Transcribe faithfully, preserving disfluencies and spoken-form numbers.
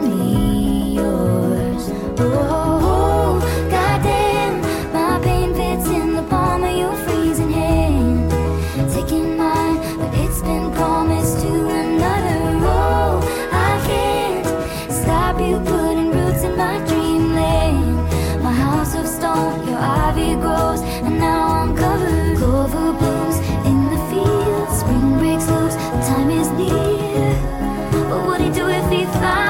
only yours. Oh, goddamn, my pain fits in the palm of your freezing hand. Taking mine, but it's been promised to another. Oh, I can't stop you putting roots in my dreamland. My house of stone, your ivy grows, and now I'm covered. Clover blooms in the fields, spring breaks loose, the time is near. What would he do if he found